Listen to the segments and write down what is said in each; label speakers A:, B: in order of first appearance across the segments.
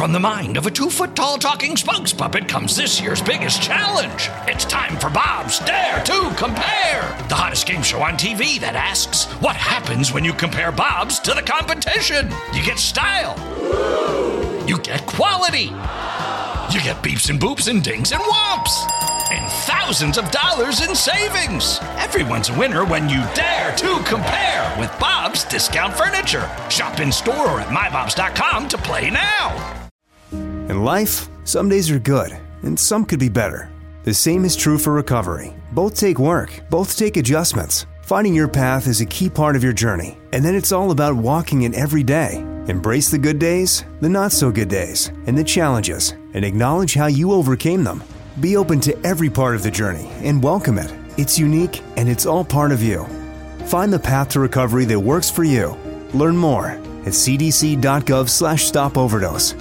A: From the mind of a 2-foot-tall talking spokes puppet comes this year's biggest challenge. It's time for Bob's Dare to Compare, the hottest game show on TV that asks, what happens when you compare Bob's to the competition? You get style. You get quality. You get beeps and boops and dings and whomps. And thousands of dollars in savings. Everyone's a winner when you dare to compare with Bob's Discount Furniture. Shop in store or at mybobs.com to play now.
B: In life, some days are good, and some could be better. The same is true for recovery. Both take work, both take adjustments. Finding your path is a key part of your journey, and then it's all about walking it every day. Embrace the good days, the not-so-good days, and the challenges, and acknowledge how you overcame them. Be open to every part of the journey and welcome it. It's unique, and it's all part of you. Find the path to recovery that works for you. Learn more at cdc.gov/stopoverdose.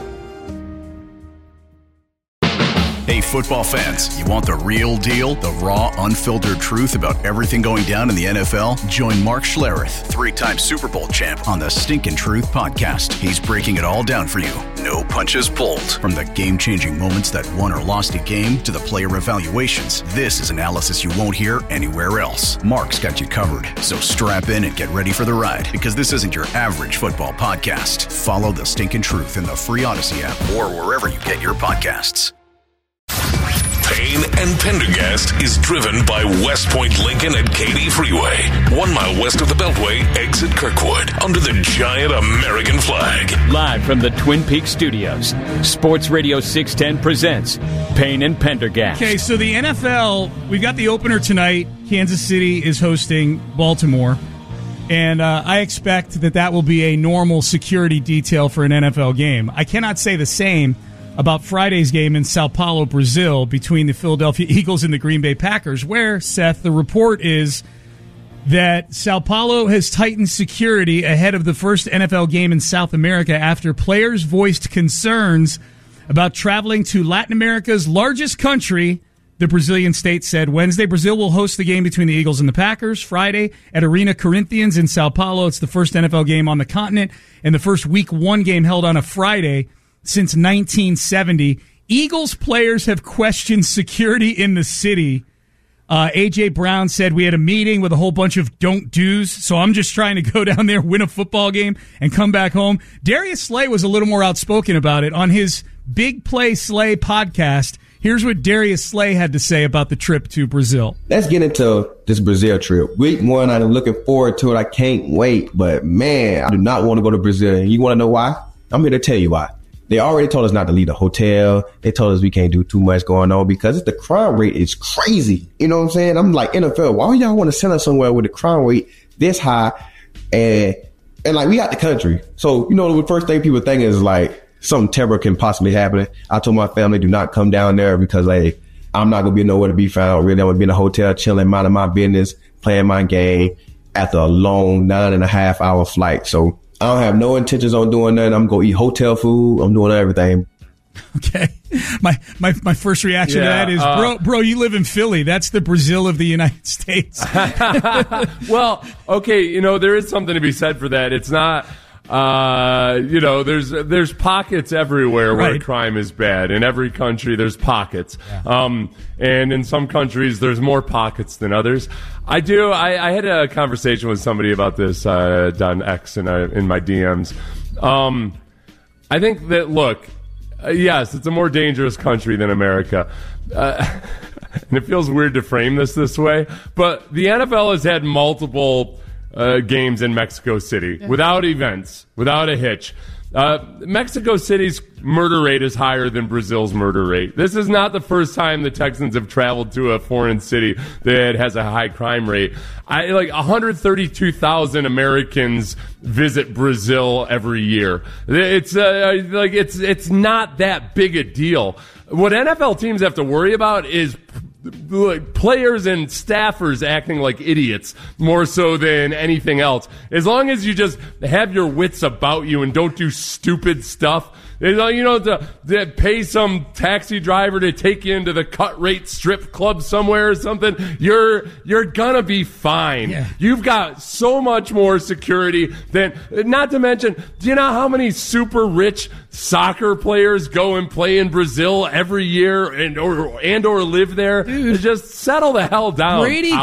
C: Hey, football fans, you want the real deal, the raw, unfiltered truth about everything going down in the NFL? Join Mark Schlereth, 3-time Super Bowl champ, on the Stinkin' Truth podcast. He's breaking it all down for you. No punches pulled. From the game-changing moments that won or lost a game to the player evaluations, this is analysis you won't hear anywhere else. Mark's got you covered, so strap in and get ready for the ride, because this isn't your average football podcast. Follow the Stinkin' Truth in the free Odyssey app or wherever you get your podcasts.
D: Payne and Pendergast is driven by West Point Lincoln at Katy Freeway, 1 mile west of the Beltway, exit Kirkwood, under the giant American flag.
E: Live from the Twin Peaks studios, Sports Radio 610 presents Payne and Pendergast.
F: Okay, so the NFL, we've got the opener tonight. Kansas City is hosting Baltimore. And I expect that will be a normal security detail for an NFL game. I cannot say the same about Friday's game in Sao Paulo, Brazil, between the Philadelphia Eagles and the Green Bay Packers, where, Seth, the report is that Sao Paulo has tightened security ahead of the first NFL game in South America after players voiced concerns about traveling to Latin America's largest country. The Brazilian state said Wednesday Brazil will host the game between the Eagles and the Packers. Friday at Arena Corinthians in Sao Paulo. It's the first NFL game on the continent and the first Week 1 game held on a Friday since 1970. Eagles players have questioned security in the city. A.J. Brown said, we had a meeting with a whole bunch of don't-dos, so I'm just trying to go down there, win a football game, and come back home. Darius Slay was a little more outspoken about it. On his Big Play Slay podcast, here's what Darius Slay had to say about the trip to Brazil.
G: Let's get into this Brazil trip. Week 1, I'm looking forward to it. I can't wait. But, man, I do not want to go to Brazil. And you want to know why? I'm here to tell you why. They already told us not to leave the hotel. They told us we can't do too much going on because the crime rate is crazy. You know what I'm saying? I'm like, NFL, why y'all want to send us somewhere with the crime rate this high? And like, we got the country. So, you know, the first thing people think is like something terrible can possibly happen. I told my family, do not come down there because, like, I'm not going to be nowhere to be found. Really, I'm going to be in a hotel chilling, minding my business, playing my game after a long 9.5-hour flight. So I don't have no intentions on doing nothing. I'm going to eat hotel food. I'm doing everything.
F: Okay. My first reaction to that is, bro, you live in Philly. That's the Brazil of the United States.
H: Well, okay, you know, there is something to be said for that. It's not, you know, there's pockets everywhere where crime is bad. In every country, there's pockets. Yeah. And in some countries, there's more pockets than others. I had a conversation with somebody about this on X in my DMs. I think that, look, yes, it's a more dangerous country than America. And it feels weird to frame this way, but the NFL has had multiple games in Mexico City without events, without a hitch. Mexico City's murder rate is higher than Brazil's murder rate. This is not the first time the Texans have traveled to a foreign city that has a high crime rate. 132,000 Americans visit Brazil every year. It's not that big a deal. What NFL teams have to worry about is players and staffers acting like idiots more so than anything else. As long as you just have your wits about you and don't do stupid stuff, To pay some taxi driver to take you into the cut rate strip club somewhere or something. You're gonna be fine.
F: Yeah.
H: You've got so much more security than. Not to mention, do you know how many super rich soccer players go and play in Brazil every year and or live there?
F: Dude.
H: Just settle the hell down.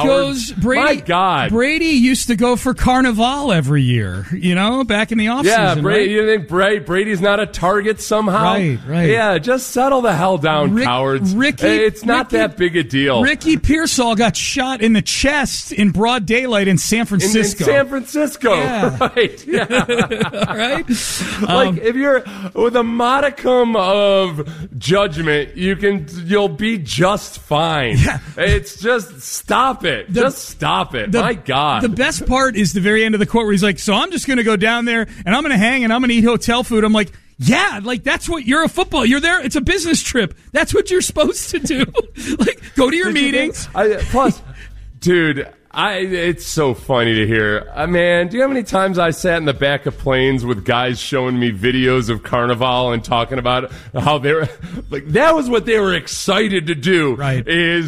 H: My God.
F: Brady used to go for Carnival every year, back in the offseason.
H: Yeah, Brady,
F: right?
H: You think Brady's not a target somehow?
F: Right.
H: Yeah, just settle the hell down, cowards. It's not that big a deal.
F: Ricky Pearsall got shot in the chest in broad daylight in San Francisco.
H: In San Francisco,
F: yeah.
H: Right? Yeah.
F: Right?
H: If you're with a modicum of judgment, you'll be just fine.
F: Yeah.
H: It's just stop it. Just stop it. My God.
F: The best part is the very end of the quote where he's like, so I'm just going to go down there and I'm going to hang and I'm going to eat hotel food. I'm like, yeah, that's what you're a football. You're there. It's a business trip. That's what you're supposed to do. Go to your meetings.
H: Plus, dude, it's so funny to hear. Man, do you know how many times I sat in the back of planes with guys showing me videos of Carnival and talking about how they're that was what they were excited to do.
F: Right.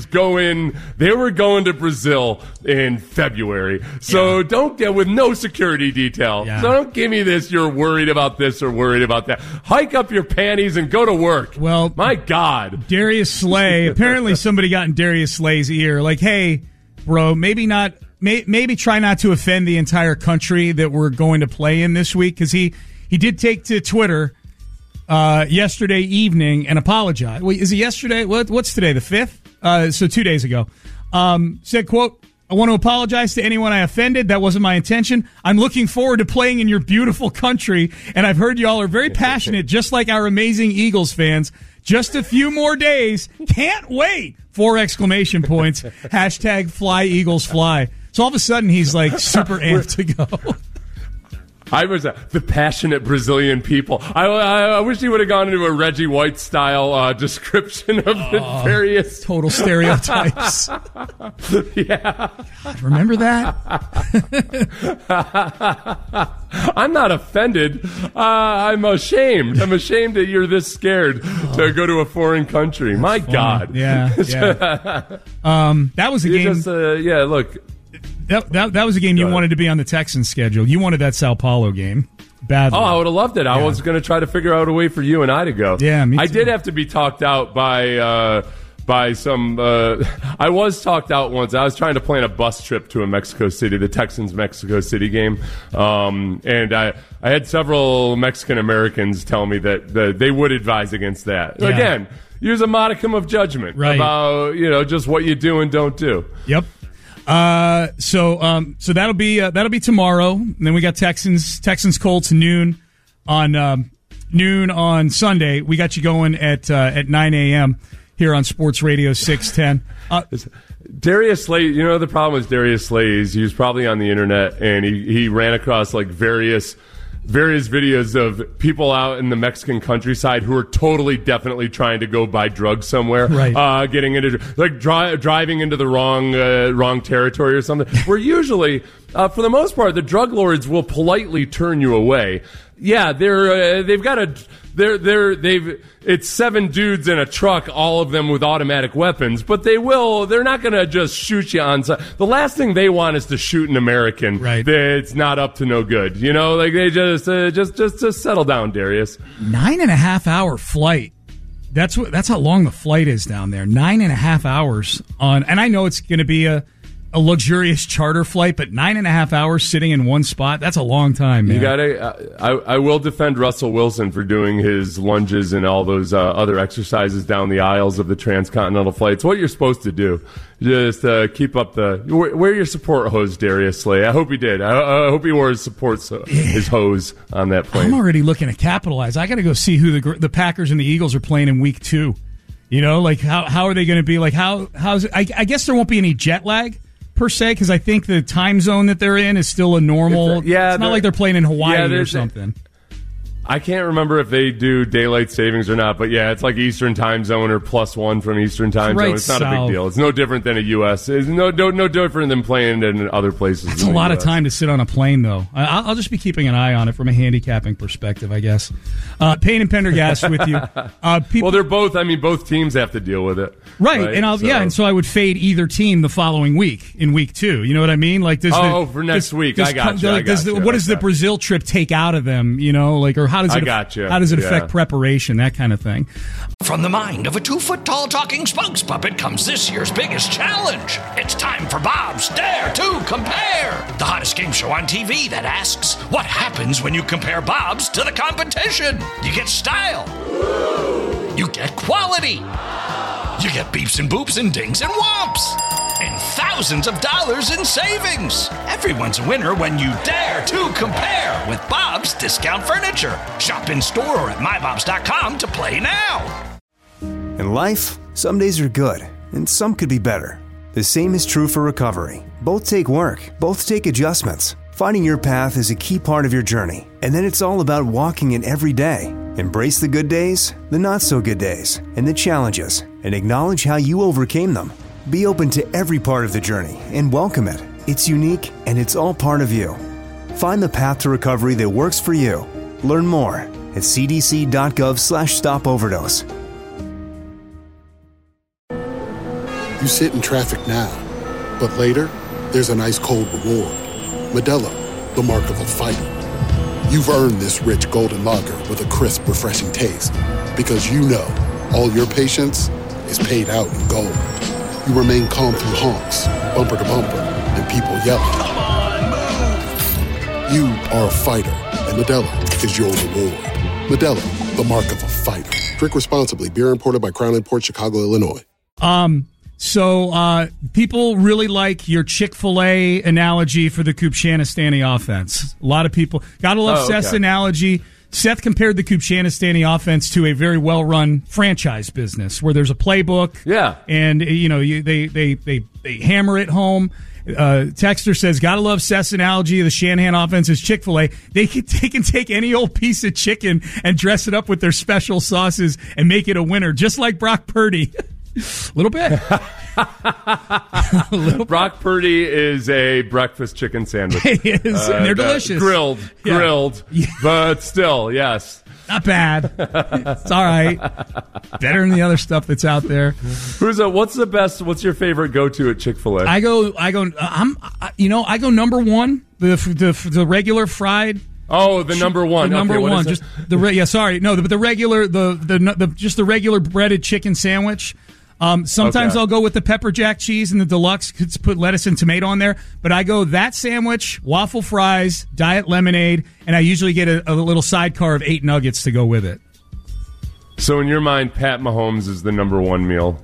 H: They were going to Brazil in February. So don't get with no security detail.
F: Yeah.
H: So don't give me this. You're worried about this or worried about that. Hike up your panties and go to work.
F: Well,
H: my God.
F: Darius Slay. Apparently somebody got in Darius Slay's ear. Like, hey, bro, maybe try not to offend the entire country that we're going to play in this week, because he did take to Twitter yesterday evening and apologize. Wait, is it yesterday? What's today, the 5th? So 2 days ago. Said, quote, I want to apologize to anyone I offended. That wasn't my intention. I'm looking forward to playing in your beautiful country, and I've heard y'all are very passionate, just like our amazing Eagles fans. Just a few more days. Can't wait. 4 exclamation points. Hashtag fly Eagles fly. So all of a sudden he's like super amped to go.
H: I was the passionate Brazilian people. I wish he would have gone into a Reggie White style description of the various
F: total stereotypes.
H: Yeah,
F: God, remember that?
H: I'm not offended. I'm ashamed. I'm ashamed that you're this scared to go to a foreign country. My
F: funny.
H: God.
F: Yeah. That was a game.
H: Look.
F: That was a game you wanted to be on the Texans schedule. You wanted that Sao Paulo game badly.
H: Oh, I would have loved it. I was going to try to figure out a way for you and I to go.
F: Yeah, me too.
H: I did have to be talked out by some. I was talked out once. I was trying to plan a bus trip to Mexico City, the Texans Mexico City game, and I had several Mexican Americans tell me that they would advise against that. Yeah. Again, use a modicum of judgment about just what you do and don't do.
F: Yep. So that'll be tomorrow. And then we got Texans Colts noon on Sunday. We got you going at 9 a.m. here on Sports Radio 610.
H: Darius Slay, the problem with Darius Slay is he was probably on the internet and he ran across various videos of people out in the Mexican countryside who are definitely trying to go buy drugs somewhere,
F: right?
H: Getting into driving into the wrong territory or something. Where usually, for the most part, the drug lords will politely turn you away. Yeah, it's 7 dudes in a truck, all of them with automatic weapons, but they're not going to just shoot you on sight. The last thing they want is to shoot an American that's not up to no good. They just settle down, Darius.
F: 9.5 hour flight. That's how long the flight is down there. 9.5 hours and I know it's going to be a luxurious charter flight, but 9.5 hours sitting in one spot, that's a long time, man.
H: You gotta. I will defend Russell Wilson for doing his lunges and all those other exercises down the aisles of the transcontinental flight. It's what you're supposed to do. Just keep up wear your support hose, Darius Slay. I hope he did. I hope he wore his his hose on that plane.
F: I'm already looking to capitalize. I got to go see who the Packers and the Eagles are playing in week 2. How are they going to be? How's it? I guess there won't be any jet lag per se, because I think the time zone that they're in is still a normal. It's not like they're playing in Hawaii or something.
H: I can't remember if they do daylight savings or not, but yeah, it's like Eastern time zone or +1 from Eastern time zone. It's not a big deal. It's no different than a U.S. It's no different than playing in other places.
F: That's a lot of time to sit on a plane, though. I'll just be keeping an eye on it from a handicapping perspective, I guess. Payne and Pendergast with you.
H: Well, they're both. I mean, both teams have to deal with it,
F: right? And so I would fade either team the following week in week 2. You know what I mean? Like,
H: for next week, I got you.
F: What does the Brazil trip take out of them? You know, like, or how does it? How does it affect preparation? That kind of thing.
A: From the mind of a 2-foot-tall talking spokes puppet comes this year's biggest challenge. It's time for Bob's Dare to Compare, the hottest game show on TV that asks, what happens when you compare Bob's to the competition? You get style. You get quality. You get beeps and boops and dings and whomps. And thousands of dollars in savings. Everyone's a winner when you dare to compare with Bob's Discount Furniture. Shop in store or at mybobs.com to play now.
B: In life, some days are good, and some could be better. The same is true for recovery. Both take work, both take adjustments. Finding your path is a key part of your journey, and then it's all about walking it every day. Embrace the good days, the not-so-good days, and the challenges, and acknowledge how you overcame them. Be open to every part of the journey and welcome it. It's unique, and it's all part of you. Find the path to recovery that works for you. Learn more at cdc.gov/stopoverdose.
I: You sit in traffic now, but later, there's an ice-cold reward. Modelo, the mark of a fighter. You've earned this rich golden lager with a crisp, refreshing taste. Because you know, all your patience is paid out in gold. You remain calm through honks, bumper to bumper, and people yelling. Come on, move! You are a fighter, and Modelo is your reward. Modelo, the mark of a fighter. Drink responsibly. Beer imported by Crown Imports, Chicago, Illinois.
F: So people really like your Chick-fil-A analogy for the Kupchanistani offense. A lot of people gotta love Seth's analogy. Seth compared the Kupchanistani offense to a very well-run franchise business where there's a playbook.
H: Yeah,
F: and you know they hammer it home. Texter says, gotta love Seth's analogy of the Shanahan offense is Chick-fil-A. They can take any old piece of chicken and dress it up with their special sauces and make it a winner, just like Brock Purdy. A little bit.
H: Brock Purdy is a breakfast chicken sandwich.
F: It is, and they're delicious.
H: Grilled, yeah. But still, yes.
F: Not bad. It's all right. Better than the other stuff that's out there.
H: What's your favorite go-to at Chick-fil-A?
F: I go number one, the regular fried.
H: Oh, the number one.
F: The number one. Just the regular, just the regular breaded chicken sandwich. Sometimes I'll go with the pepper jack cheese and the deluxe. Put lettuce and tomato on there. But I go that sandwich, waffle fries, diet lemonade, and I usually get a little sidecar of 8 nuggets to go with it.
H: So in your mind, Pat Mahomes is the number one meal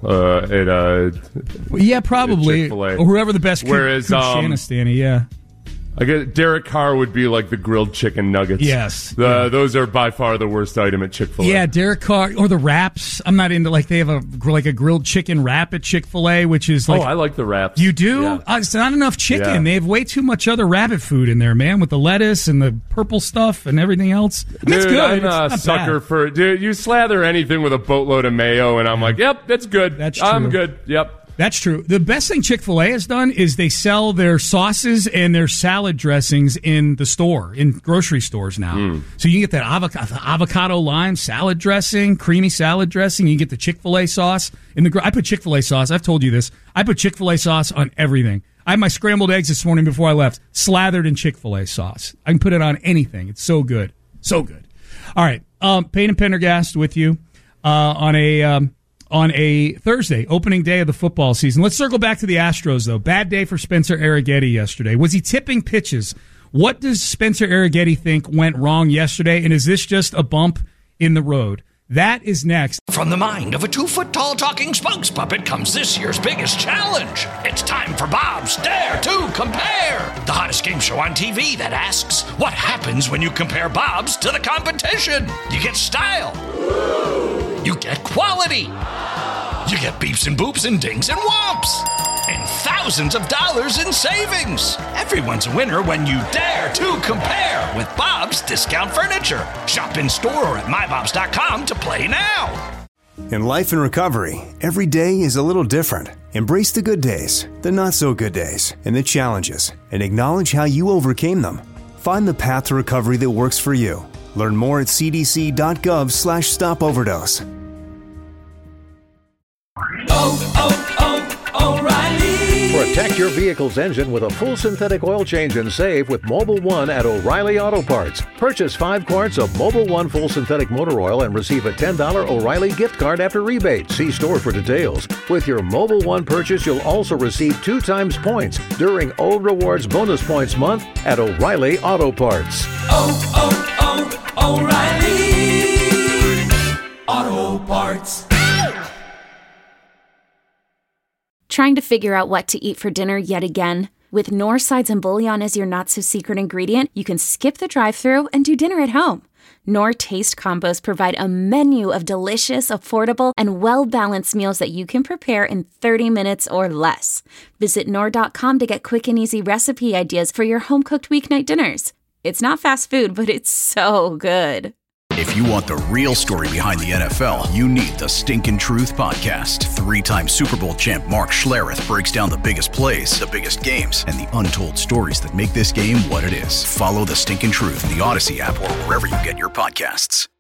F: yeah, probably.
H: At Chick-fil-A.
F: Or whoever the best Kupchanistani, yeah.
H: I guess Derek Carr would be like the grilled chicken nuggets.
F: Yes.
H: Those are by far the worst item at Chick-fil-A.
F: Yeah, Derek Carr, or the wraps. I'm not into, they have a grilled chicken wrap at Chick-fil-A, which is like...
H: Oh, I like the wraps.
F: You do?
H: Yeah.
F: It's not enough chicken.
H: Yeah.
F: They have way too much other rabbit food in there, man, with the lettuce and the purple stuff and everything else. It's good.
H: I'm a sucker for... Dude, you slather anything with a boatload of mayo, and I'm like, yep, that's good.
F: That's true.
H: I'm good. Yep.
F: That's true. The best thing Chick-fil-A has done is they sell their sauces and their salad dressings in the store, in grocery stores now. So you can get that avocado lime salad dressing, creamy salad dressing. You can get the Chick-fil-A sauce. I put Chick-fil-A sauce. I've told you this. I put Chick-fil-A sauce on everything. I had my scrambled eggs this morning before I left, slathered in Chick-fil-A sauce. I can put it on anything. It's so good. So good. All right. Payne and Pendergast with you on a Thursday, opening day of the football season. Let's circle back to the Astros, though. Bad day for Spencer Arrighetti yesterday. Was he tipping pitches? What does Spencer Arrighetti think went wrong yesterday, and is this just a bump in the road? That is next.
A: From the mind of a 2-foot-tall talking spokes puppet comes this year's biggest challenge. It's time for Bob's Dare to Compare, the hottest game show on TV that asks, what happens when you compare Bob's to the competition? You get style. You get quality. You get beeps and boops and dings and whomps. And thousands of dollars in savings. Everyone's a winner when you dare to compare with Bob's Discount Furniture. Shop in store or at mybobs.com to play now.
B: In life and recovery, every day is a little different. Embrace the good days, the not so good days, and the challenges, and acknowledge how you overcame them. Find the path to recovery that works for you. Learn more at cdc.gov/stopoverdose.
J: O'Reilly.
K: Protect your vehicle's engine with a full synthetic oil change and save with Mobil 1 at O'Reilly Auto Parts. Purchase 5 quarts of Mobil 1 full synthetic motor oil and receive a $10 O'Reilly gift card after rebate. See store for details. With your Mobil 1 purchase, you'll also receive 2 times points during O Rewards Bonus Points Month at O'Reilly Auto Parts.
J: O'Reilly Auto Parts.
L: Trying to figure out what to eat for dinner yet again? With Knorr sides and bouillon as your not-so-secret ingredient, you can skip the drive-thru and do dinner at home. Knorr Taste Combos provide a menu of delicious, affordable, and well-balanced meals that you can prepare in 30 minutes or less. Visit Knorr.com to get quick and easy recipe ideas for your home-cooked weeknight dinners. It's not fast food, but it's so good.
C: If you want the real story behind the NFL, you need the Stinkin' Truth Podcast. 3-time Super Bowl champ Mark Schlereth breaks down the biggest plays, the biggest games, and the untold stories that make this game what it is. Follow the Stinkin' Truth in the Odyssey app or wherever you get your podcasts.